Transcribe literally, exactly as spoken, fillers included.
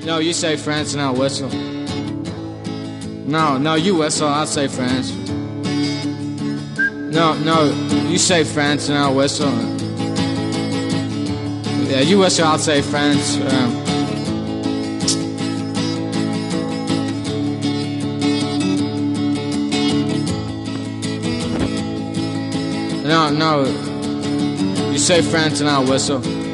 No, you say France and I'll whistle. No, no, you whistle, I'll say France. No, no, you say France and I'll whistle. Yeah, you whistle, I'll say France. Um, no, no, you say France and I'll whistle.